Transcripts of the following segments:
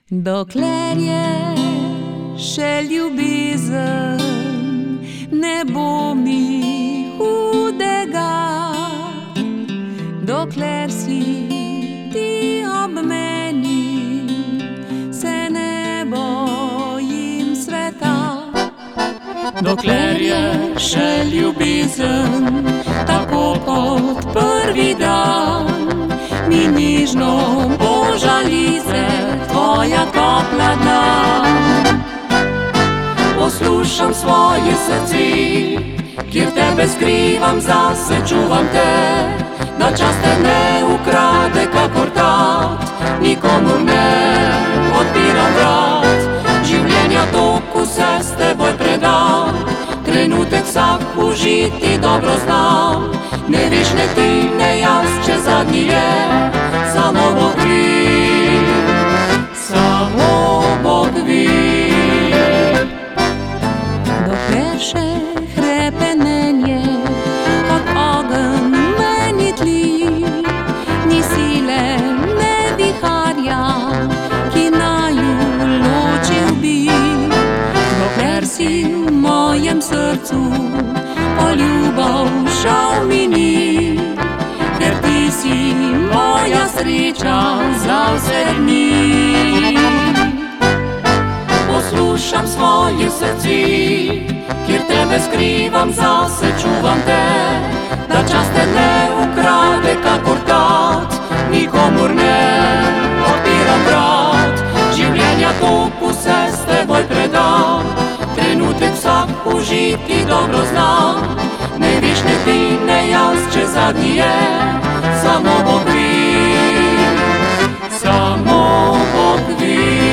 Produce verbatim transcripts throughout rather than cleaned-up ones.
Dokler je še ljubezen, ne bo mi hudega. Dokler si ti ob meni, se ne bojim sveta. Dokler je še ljubezen, tako kot prvi dan, mi nižno požali se tvoja topla dlan. Poslušam svoje srce, kjer tebe skrivam, zase čuvam te, da čas te ne ukrade kakor tat, nikomur ne odpiram vrat. Življenja toku se s teboj predam, trenutek vsak užiti dobro znam. Ne veš, ne ti, ne jaz, če zadnji je, samo Bog ve, samo Bog ve. Dokler še hrepenenje kot ogenj meni tli, ni sile, ne viharja, ki naju ločil bi. Dokler si v mojem srcu, poljubov žal mi ni, ker ti si moja sreča za vse dni. Poslušam svoje srce, kjer tebe skrivam, zase čuvam te, da čas te ne ukrade kakor tat, nikomur ne odpiram vrat. Življenja toku se s teboj predam, trenutek vsak užiti dobro znam. Ne veš, ne ti, ne jaz, če zadnji je, samo Bog ve, samo Bog ve.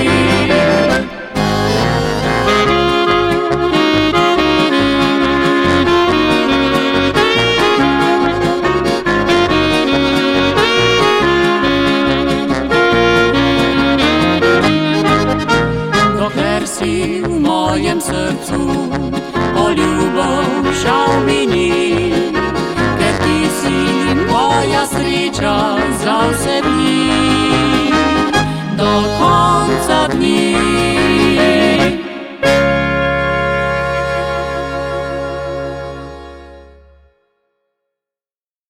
Dokler si v mojem srcu, poljubov žal mi ni, ker ti si moja sreča za vse dni. Do konca dni.